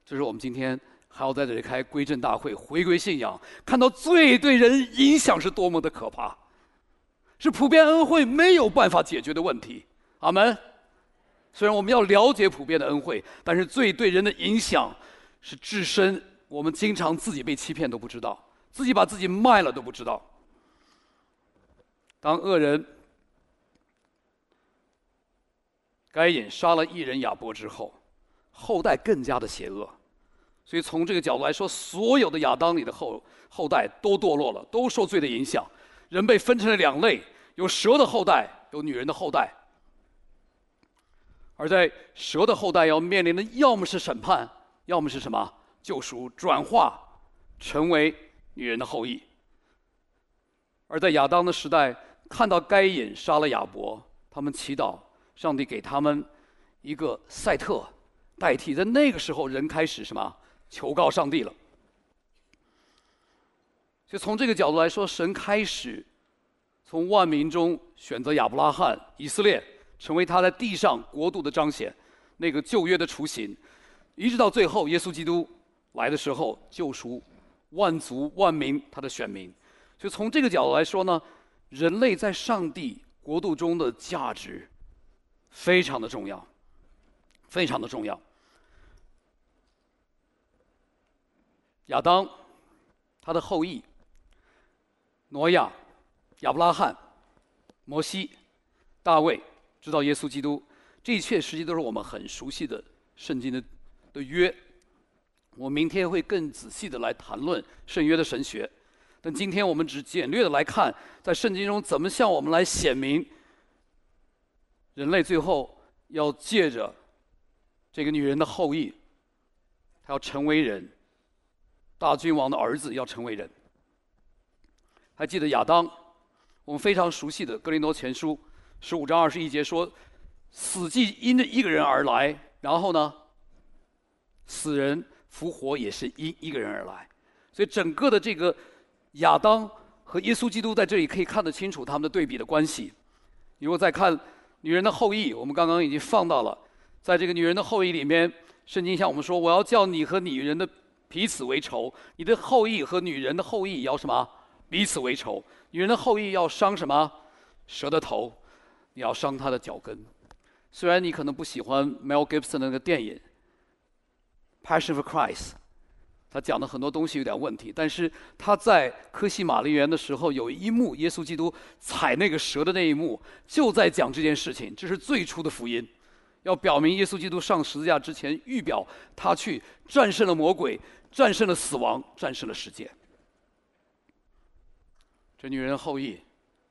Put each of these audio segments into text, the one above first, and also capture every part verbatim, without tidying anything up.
这是我们今天还要在这里开归正大会，回归信仰，看到罪对人影响是多么的可怕，是普遍恩惠没有办法解决的问题。阿们。虽然我们要了解普遍的恩惠，但是罪对人的影响是至深，我们经常自己被欺骗都不知道，自己把自己卖了都不知道。当恶人该隐杀了义人亚伯之后，后代更加的邪恶。所以从这个角度来说，所有的亚当里的后后代都堕落了，都受罪的影响。人被分成了两类，有蛇的后代，有女人的后代。而在蛇的后代要面临的，要么是审判，要么是什么救赎，转化成为女人的后裔。而在亚当的时代，看到该隐杀了亚伯，他们祈祷上帝给他们一个赛特代替。在那个时候，人开始什么求告上帝了。所以从这个角度来说，神开始从万民中选择亚伯拉罕、以色列，成为他在地上国度的彰显，那个旧约的雏形，一直到最后耶稣基督来的时候，救赎万族万民他的选民。所以从这个角度来说呢，人类在上帝国度中的价值非常的重要，非常的重要。亚当他的后裔挪亚、亚伯拉罕、摩西、大卫，直到耶稣基督，这一切实际都是我们很熟悉的圣经的的约。我明天会更仔细的来谈论圣约的神学，但今天我们只简略的来看，在圣经中怎么向我们来显明，人类最后要借着这个女人的后裔，他要成为人，大君王的儿子要成为人。还记得亚当，我们非常熟悉的哥林多前书十五章二十一节说，死既因着一个人而来，然后呢，死人复活也是因一个人而来。所以整个的这个亚当和耶稣基督在这里可以看得清楚他们的对比的关系。如果再看女人的后裔，我们刚刚已经放到了，在这个女人的后裔里面，圣经向我们说，我要叫你和女人的彼此为仇，你的后裔和女人的后裔要什么？彼此为仇。女人的后裔要伤什么？蛇的头，你要伤她的脚跟。虽然你可能不喜欢 Mel Gibson 的那个电影 Passion for Christ， 他讲的很多东西有点问题，但是他在科西玛丽园的时候有一幕，耶稣基督踩那个蛇的那一幕，就在讲这件事情。这是最初的福音，要表明耶稣基督上十字架之前，预表他去战胜了魔鬼，战胜了死亡，战胜了世界。这女人后裔，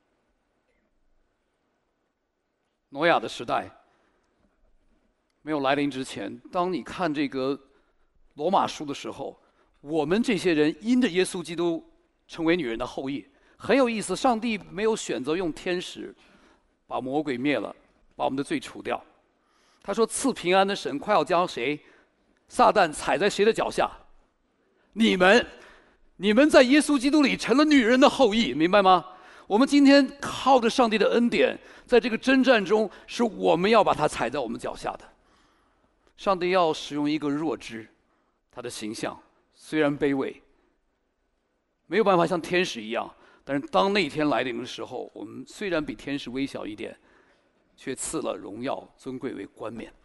挪亚的时代没有来临之前，当你看这个罗马书的时候，我们这些人因着耶稣基督成为女人的后裔，很有意思。上帝没有选择用天使把魔鬼灭了，把我们的罪除掉。他说赐平安的神快要将谁？撒旦踩在谁的脚下？你们，你们在耶稣基督里成了女人的后裔，明白吗？我们今天靠着上帝的恩典，在这个征战中，是我们要把它踩在我们脚下的。上帝要使用一个弱智，他的形象虽然卑微，没有办法像天使一样，但是当那一天来临的时候，我们虽然比天使微小一点，却赐了荣耀尊贵为冠冕。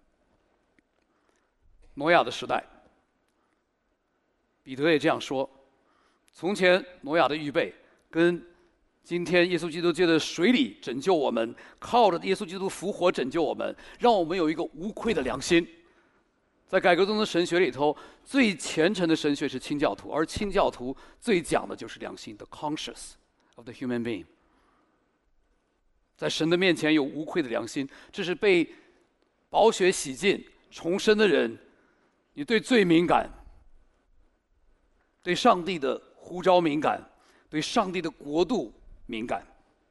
挪亚的时代，彼得也这样说，从前挪亚的预备跟今天耶稣基督借着水里拯救我们，靠着耶稣基督复活拯救我们，让我们有一个无愧的良心。在改革中的神学里头，最虔诚的神学是清教徒，而清教徒最讲的就是良心 ，the conscience of the human being。在神的面前有无愧的良心，这是被宝血洗净、重生的人，你对罪敏感，对上帝的呼召敏感，对上帝的国度敏感。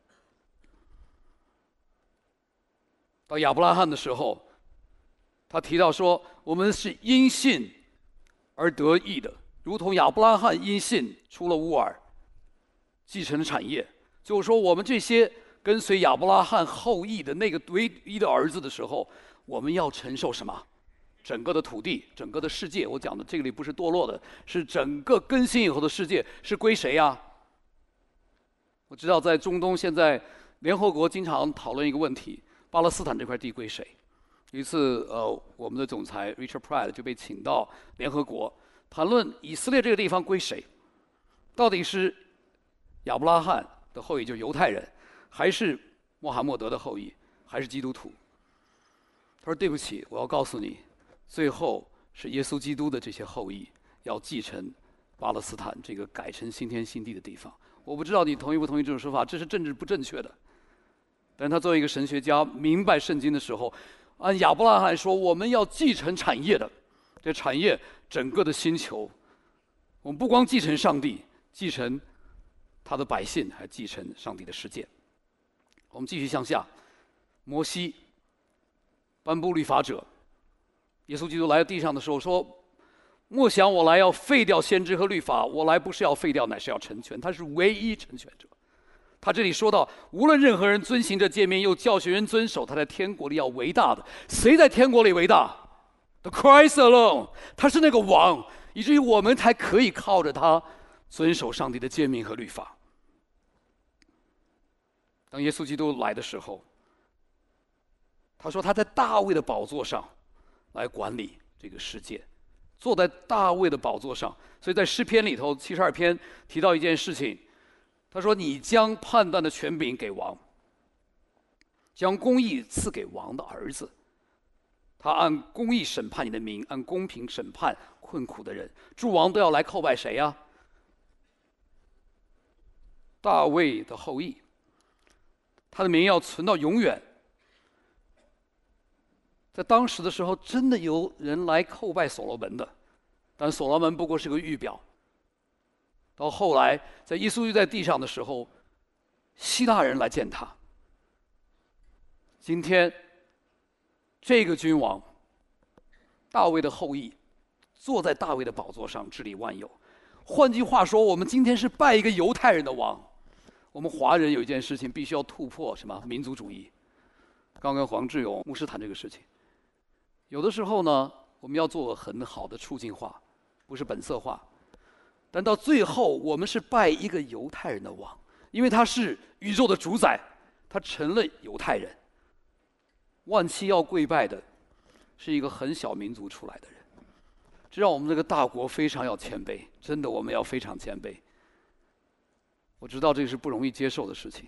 到亚伯拉罕的时候，他提到说，我们是因信而得义的，如同亚伯拉罕因信出了乌尔，继承了产业。就是说，我们这些跟随亚伯拉罕后裔的那个唯一的儿子的时候，我们要承受什么？ 整个的土地、整个的世界。我讲的这个里不是堕落的，是整个更新以后的世界是归谁呀？我知道在中东现在联合国经常讨论一个问题：巴勒斯坦这块地归谁？有一次，呃，我们的总裁 Richard Pratt 就被请到联合国谈论以色列这个地方归谁，到底是亚伯拉罕的后裔，就是犹太人，还是穆罕默德的后裔，还是基督徒？他说：“对不起，我要告诉你，最后是耶稣基督的这些后裔要继承巴勒斯坦这个改成新天新地的地方。”我不知道你同意不同意这种说法，这是政治不正确的。但他作为一个神学家，明白圣经的时候，按亚伯拉罕说，我们要继承产业的，这产业整个的星球，我们不光继承上帝，继承他的百姓，还继承上帝的世界。我们继续向下，摩西颁布律法者，耶稣基督来到地上的时候说：“莫想我来要废掉先知和律法，我来不是要废掉，乃是要成全。”他是唯一成全者。他这里说到，无论任何人遵行这诫命，又教训人遵守，他在天国里要为大的。谁在天国里为大？ The Christ alone， 他是那个王，以至于我们才可以靠着他遵守上帝的诫命和律法。当耶稣基督来的时候，他说他在大卫的宝座上来管理这个世界，坐在大卫的宝座上。所以在诗篇里头七十二篇提到一件事情，他说：“你将判断的权柄给王，将公义赐给王的儿子。他按公义审判你的民，按公平审判困苦的人。”诸王都要来叩拜谁呀？大卫的后裔，他的名要存到永远。在当时的时候，真的有人来叩拜所罗门的，但所罗门不过是个预表。到后来，在耶稣在地上的时候，希腊人来见他。今天，这个君王，大卫的后裔，坐在大卫的宝座上治理万有。换句话说，我们今天是拜一个犹太人的王。我们华人有一件事情必须要突破，什么？民族主义。刚跟黄志勇牧师谈这个事情。有的时候呢，我们要做很好的处境化，不是本色化。但到最后，我们是拜一个犹太人的王，因为他是宇宙的主宰，他成了犹太人。万期要跪拜的，是一个很小民族出来的人，这让我们这个大国非常要谦卑，真的，我们要非常谦卑。我知道这是不容易接受的事情。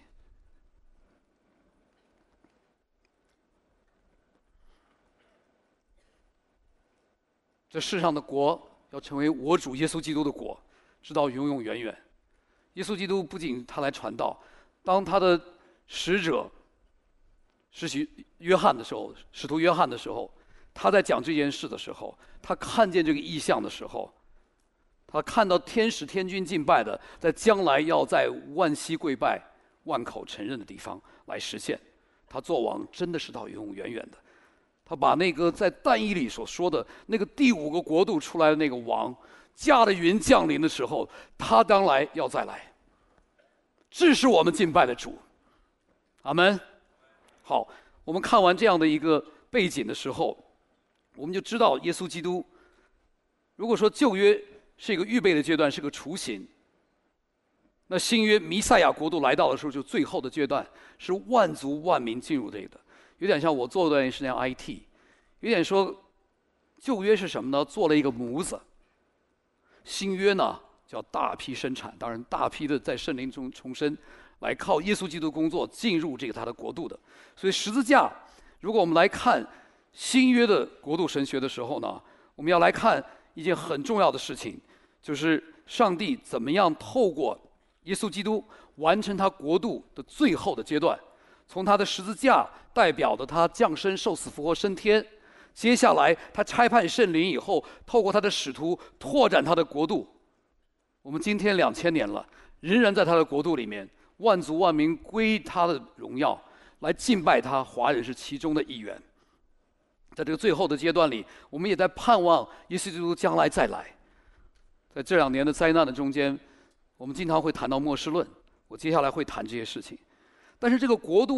这世上的国要成为我主耶稣基督的国，直到永永远远。耶稣基督不仅他来传道，当他的使者使徒约翰的时候，使徒约翰的时候，他在讲这件事的时候，他看见这个异象的时候，他看到天使天君敬拜的，在将来要在万膝跪拜、万口承认的地方来实现。他做王真的是到永永远远的。他把那个在但以理所说的那个第五个国度出来的那个王，驾的云降临的时候，他当来要再来。这是我们敬拜的主。阿们。好，我们看完这样的一个背景的时候，我们就知道耶稣基督，如果说旧约是一个预备的阶段，是个雏形，那新约弥赛亚国度来到的时候，就最后的阶段，是万族万民进入这个的。有点像我做的段时间 I T， 有点说旧约是什么呢？做了一个模子。新约呢叫大批生产，当然大批的在圣灵中重生，来靠耶稣基督工作进入这个他的国度的。所以十字架，如果我们来看新约的国度神学的时候呢，我们要来看一件很重要的事情，就是上帝怎么样透过耶稣基督完成他国度的最后的阶段。从他的十字架代表的他降生、受死、复活、升天，接下来他差派圣灵以后，透过他的使徒拓展他的国度。我们今天两千年了，仍然在他的国度里面，万族万民归他的荣耀，来敬拜他，华人是其中的一员。在这个最后的阶段里，我们也在盼望耶稣基督将来再来。在这两年的灾难的中间，我们经常会谈到末世论，我接下来会谈这些事情。但是这个国度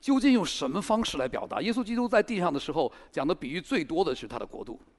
究竟用什么方式来表达？耶稣基督在地上的时候讲的比喻最多的是他的国度，